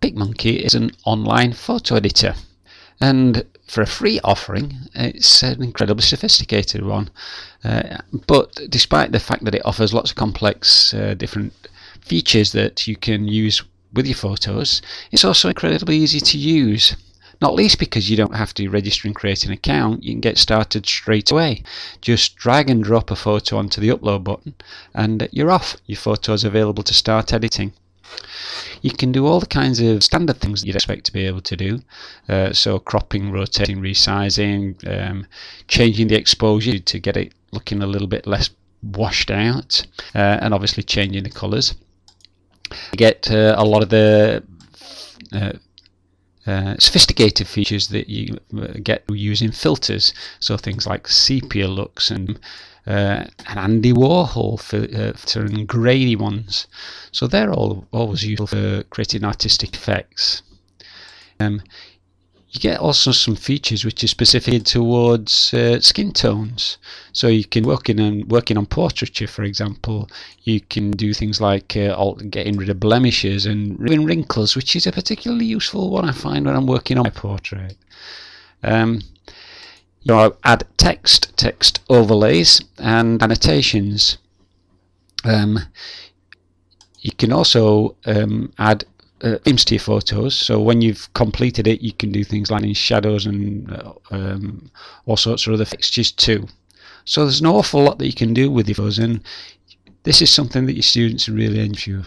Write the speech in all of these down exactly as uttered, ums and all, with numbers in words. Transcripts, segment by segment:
PicMonkey is an online photo editor, and for a free offering it's an incredibly sophisticated one, uh, but despite the fact that it offers lots of complex uh, different features that you can use with your photos, it's also incredibly easy to use. Not least because you don't have to register and create an account. You can get started straight away. Just drag and drop a photo onto the upload button and you're off. Your photo is available to start editing. You can do all the kinds of standard things that you'd expect to be able to do. Uh, so cropping, rotating, resizing, um, changing the exposure to get it looking a little bit less washed out, uh, and obviously changing the colours. You get uh, a lot of the uh, Uh, sophisticated features that you get using filters, so things like sepia looks and uh, an Andy Warhol filter and grainy ones. So they're all always useful for creating artistic effects. Um, you get also some features which are specific towards uh, skin tones. So you can work in on working on portraiture, for example. You can do things like uh, getting rid of blemishes and removing wrinkles, which is a particularly useful one I find when I'm working on my portrait. Um, you know, add text, text overlays, and annotations. Um, you can also um, add Uh, themes to your photos, so when you've completed it you can do things like in shadows and uh, um, all sorts of other fixtures too. So there's an awful lot that you can do with your photos, and this is something that your students really enjoy.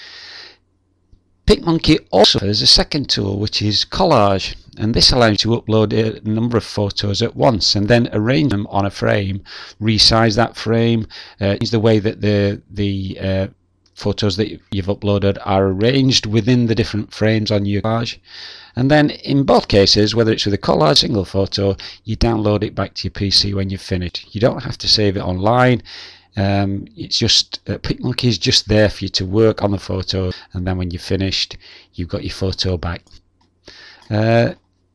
PicMonkey also has a second tool, which is Collage, and this allows you to upload a number of photos at once and then arrange them on a frame, resize that frame, uh, change the way that the the uh, photos that you've uploaded are arranged within the different frames on your collage. And then in both cases, whether it's with a collage single photo, you download it back to your P C when you've finished. You don't have to save it online. Um, it's just uh, PicMonkey is just there for you to work on the photo, and then when you're finished you've got your photo back. Uh,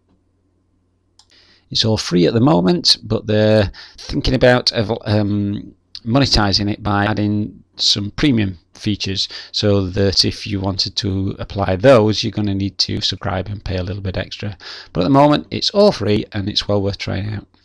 it's all free at the moment, but they're thinking about um, monetizing it by adding some premium features, so that if you wanted to apply those you're going to need to subscribe and pay a little bit extra. But at the moment it's all free and it's well worth trying out.